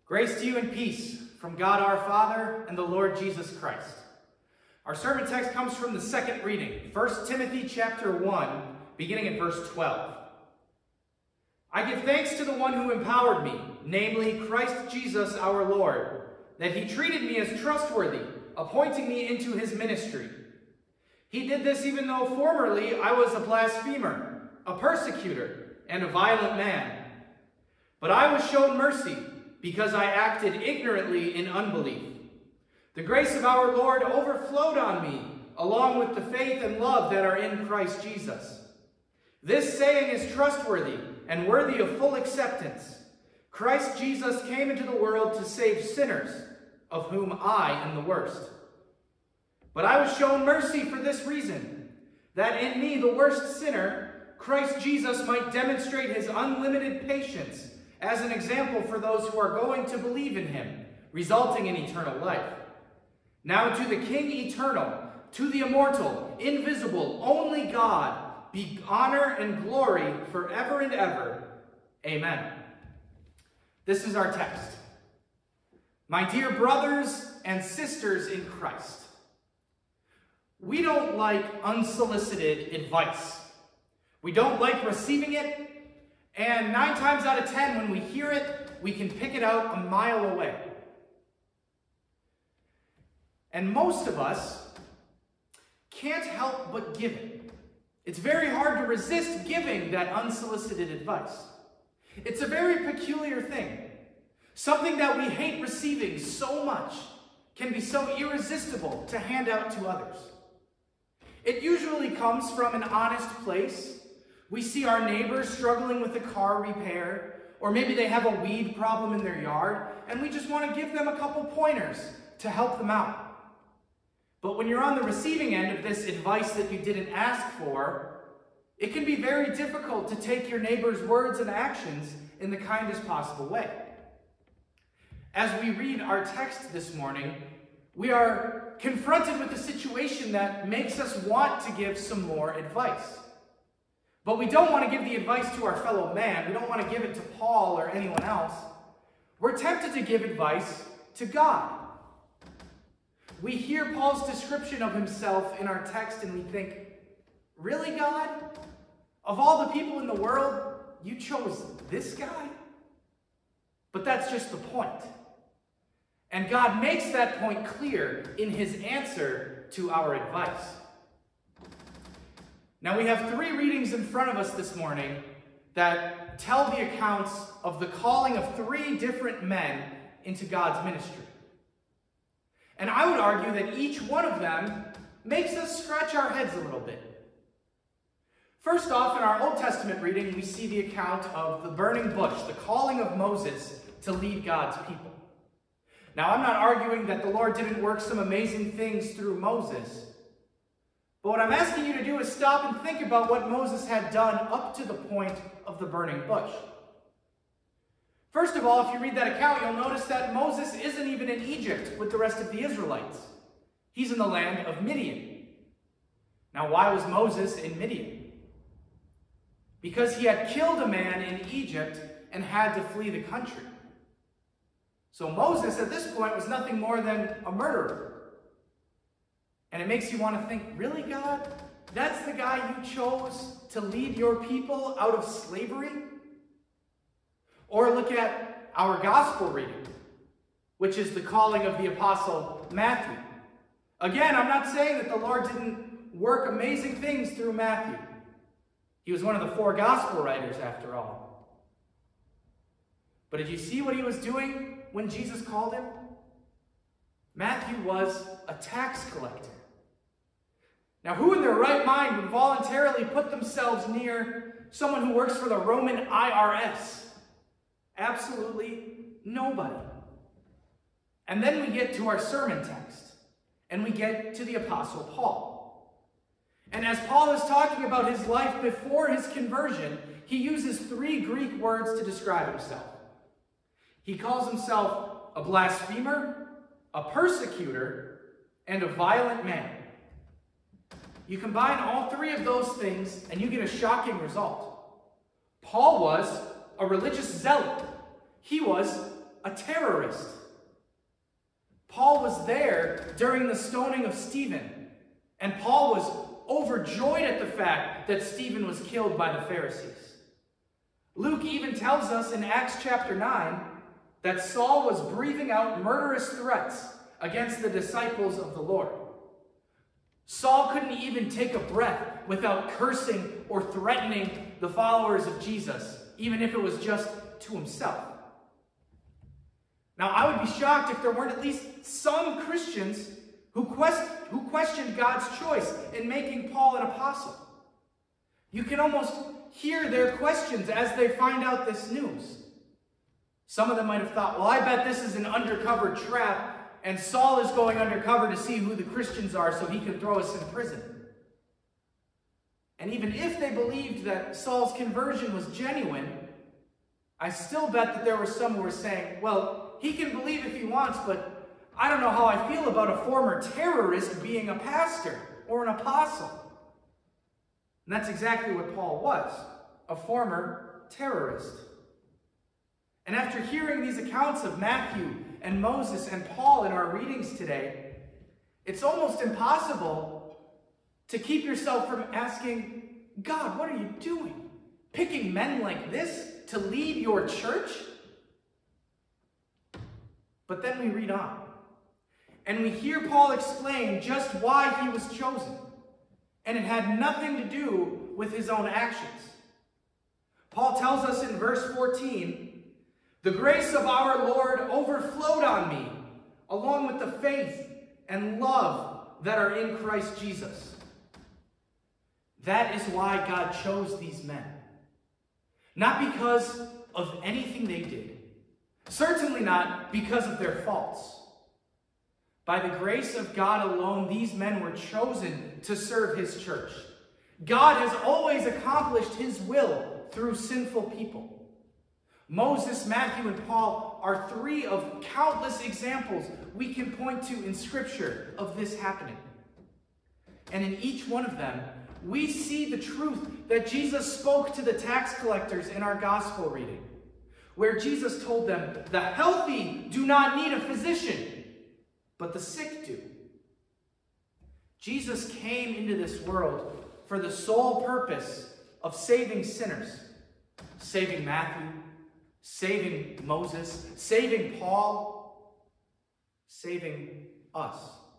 Grace to you and peace from God our Father and the Lord Jesus Christ. Our sermon text comes from the second reading, 1 Timothy chapter 1, beginning at verse 12. I give thanks to the one who empowered me, namely Christ Jesus our Lord, that he treated me as trustworthy, appointing me into his ministry. He did this even though formerly I was a blasphemer, a persecutor, and a violent man. But I was shown mercy, because I acted ignorantly in unbelief. The grace of our Lord overflowed on me, along with the faith and love that are in Christ Jesus. This saying is trustworthy and worthy of full acceptance. Christ Jesus came into the world to save sinners, of whom I am the worst. But I was shown mercy for this reason, that in me, the worst sinner, Christ Jesus might demonstrate his unlimited patience as an example for those who are going to believe in him, resulting in eternal life. Now to the King eternal, to the immortal, invisible, only God, be honor and glory forever and ever. Amen. This is our text. My dear brothers and sisters in Christ, we don't like unsolicited advice. We don't like receiving it. And 9 times out of 10, when we hear it, we can pick it out a mile away. And most of us can't help but give it. It's very hard to resist giving that unsolicited advice. It's a very peculiar thing. Something that we hate receiving so much can be so irresistible to hand out to others. It usually comes from an honest place. We see our neighbors struggling with a car repair, or maybe they have a weed problem in their yard, and we just want to give them a couple pointers to help them out. But when you're on the receiving end of this advice that you didn't ask for, it can be very difficult to take your neighbor's words and actions in the kindest possible way. As we read our text this morning, we are confronted with a situation that makes us want to give some more advice. But we don't want to give the advice to our fellow man. We don't want to give it to Paul or anyone else. We're tempted to give advice to God. We hear Paul's description of himself in our text and we think, really, God? Of all the people in the world, you chose this guy? But that's just the point. And God makes that point clear in his answer to our advice. Now we have 3 readings in front of us this morning that tell the accounts of the calling of 3 different men into God's ministry. And I would argue that each one of them makes us scratch our heads a little bit. First off, in our Old Testament reading, we see the account of the burning bush, the calling of Moses to lead God's people. Now, I'm not arguing that the Lord didn't work some amazing things through Moses. But what I'm asking you to do is stop and think about what Moses had done up to the point of the burning bush. First of all, if you read that account, you'll notice that Moses isn't even in Egypt with the rest of the Israelites. He's in the land of Midian. Now, why was Moses in Midian? Because he had killed a man in Egypt and had to flee the country. So Moses, at this point, was nothing more than a murderer. And it makes you want to think, really, God? That's the guy you chose to lead your people out of slavery? Or look at our gospel reading, which is the calling of the apostle Matthew. Again, I'm not saying that the Lord didn't work amazing things through Matthew. He was one of the 4 gospel writers, after all. But did you see what he was doing when Jesus called him? Matthew was a tax collector. Now, who in their right mind would voluntarily put themselves near someone who works for the Roman IRS? Absolutely nobody. And then we get to our sermon text, and we get to the Apostle Paul. And as Paul is talking about his life before his conversion, he uses 3 Greek words to describe himself. He calls himself a blasphemer, a persecutor, and a violent man. You combine all 3 of those things and you get a shocking result. Paul was a religious zealot. He was a a terrorist. Paul was there during the stoning of Stephen, and Paul was overjoyed at the fact that Stephen was killed by the Pharisees. Luke even tells us in Acts chapter 9 that Saul was breathing out murderous threats against the disciples of the Lord. Saul couldn't even take a breath without cursing or threatening the followers of Jesus, even if it was just to himself. Now, I would be shocked if there weren't at least some Christians who questioned God's choice in making Paul an apostle. You can almost hear their questions as they find out this news. Some of them might have thought, well, I bet this is an undercover trap, and Saul is going undercover to see who the Christians are so he can throw us in prison. And even if they believed that Saul's conversion was genuine, I still bet that there were some who were saying, well, he can believe if he wants, but I don't know how I feel about a former terrorist being a pastor or an apostle. And that's exactly what Paul was, a former terrorist. And after hearing these accounts of Matthew and Moses and Paul in our readings today, it's almost impossible to keep yourself from asking, God, what are you doing? Picking men like this to lead your church? But then we read on, and we hear Paul explain just why he was chosen, and it had nothing to do with his own actions. Paul tells us in verse 14, the grace of our Lord overflowed on me, along with the faith and love that are in Christ Jesus. That is why God chose these men. Not because of anything they did. Certainly not because of their faults. By the grace of God alone, these men were chosen to serve his church. God has always accomplished his will through sinful people. Moses, Matthew, and Paul are three of countless examples we can point to in Scripture of this happening. And in each one of them, we see the truth that Jesus spoke to the tax collectors in our gospel reading, where Jesus told them, the healthy do not need a physician, but the sick do. Jesus came into this world for the sole purpose of saving sinners, saving Matthew, saving Moses, saving Paul, saving us.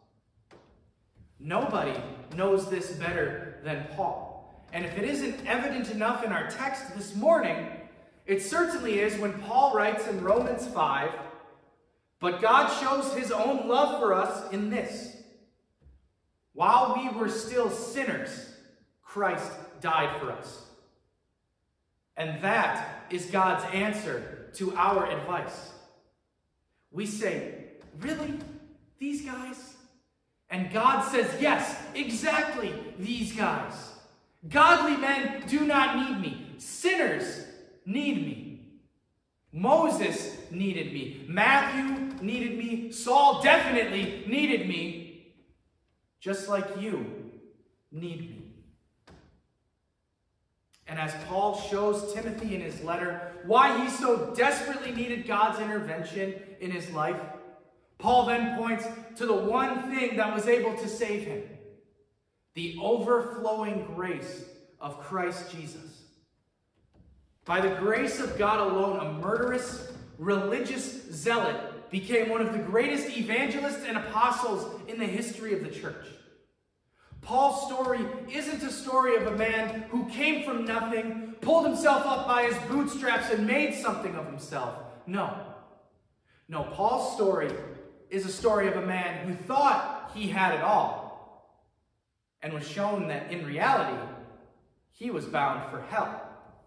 Nobody knows this better than Paul. And if it isn't evident enough in our text this morning, it certainly is when Paul writes in Romans 5, but God shows his own love for us in this. While we were still sinners, Christ died for us. And that is God's answer to our advice. We say, really? These guys? And God says, yes, exactly these guys. Godly men do not need me. Sinners need me. Moses needed me. Matthew needed me. Saul definitely needed me. Just like you need me. And as Paul shows Timothy in his letter why he so desperately needed God's intervention in his life, Paul then points to the one thing that was able to save him: the overflowing grace of Christ Jesus. By the grace of God alone, a murderous, religious zealot became one of the greatest evangelists and apostles in the history of the church. Paul's story isn't a story of a man who came from nothing, pulled himself up by his bootstraps, and made something of himself. No, Paul's story is a story of a man who thought he had it all and was shown that in reality, he was bound for hell.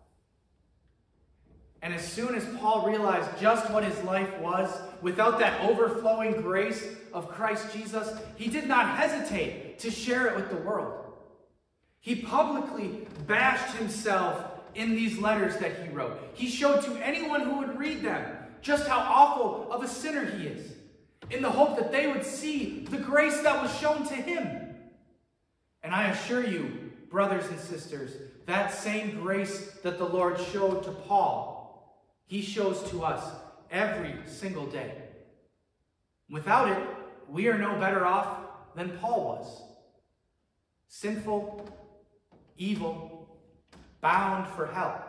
And as soon as Paul realized just what his life was, without that overflowing grace of Christ Jesus, he did not hesitate to share it with the world. He publicly bashed himself in these letters that he wrote. He showed to anyone who would read them just how awful of a sinner he is, in the hope that they would see the grace that was shown to him. And I assure you, brothers and sisters, that same grace that the Lord showed to Paul, he shows to us every single day. Without it, we are no better off than Paul was. Sinful, evil, bound for hell.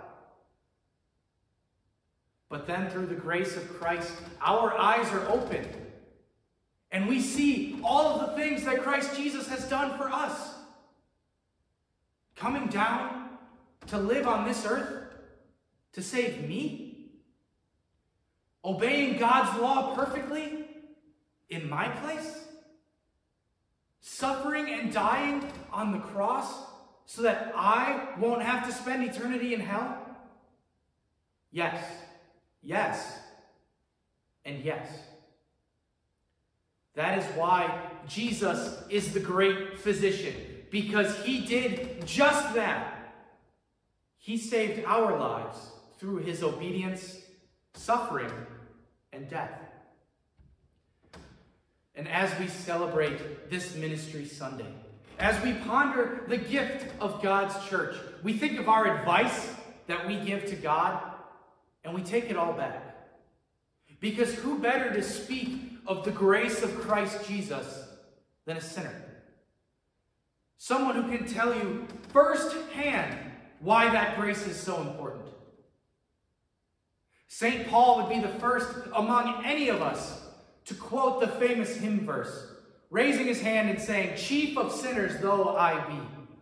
But then through the grace of Christ, our eyes are opened, and we see all of the things that Christ Jesus has done for us. Coming down to live on this earth to save me. Obeying God's law perfectly in my place. Suffering and dying on the cross so that I won't have to spend eternity in hell. Yes, yes, and yes. That is why Jesus is the great physician, because he did just that. He saved our lives through his obedience, suffering, and death. And as we celebrate this Ministry Sunday, as we ponder the gift of God's church, we think of our advice that we give to God, and we take it all back. Because who better to speak of the grace of Christ Jesus than a sinner? Someone who can tell you firsthand why that grace is so important. St. Paul would be the first among any of us to quote the famous hymn verse, raising his hand and saying, "Chief of sinners though I be."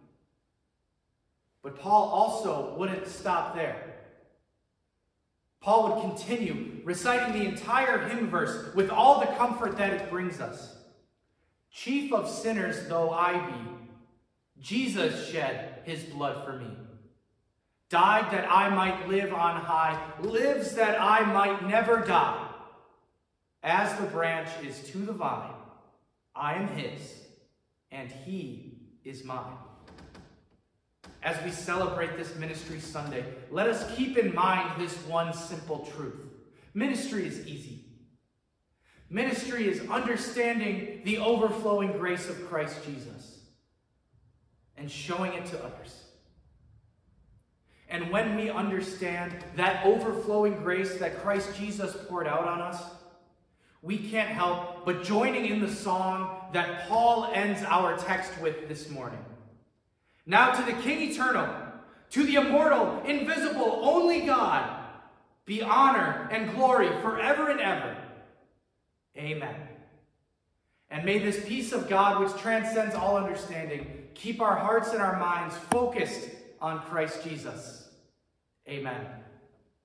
But Paul also wouldn't stop there. Paul would continue reciting the entire hymn verse with all the comfort that it brings us. "Chief of sinners though I be, Jesus shed his blood for me. Died that I might live on high, lives that I might never die. As the branch is to the vine, I am his, and he is mine." As we celebrate this Ministry Sunday, let us keep in mind this one simple truth. Ministry is easy. Ministry is understanding the overflowing grace of Christ Jesus and showing it to others. And when we understand that overflowing grace that Christ Jesus poured out on us, we can't help but joining in the song that Paul ends our text with this morning. "Now to the King eternal, to the immortal, invisible, only God, be honor and glory forever and ever. Amen." And may this peace of God, which transcends all understanding, keep our hearts and our minds focused on Christ Jesus. Amen.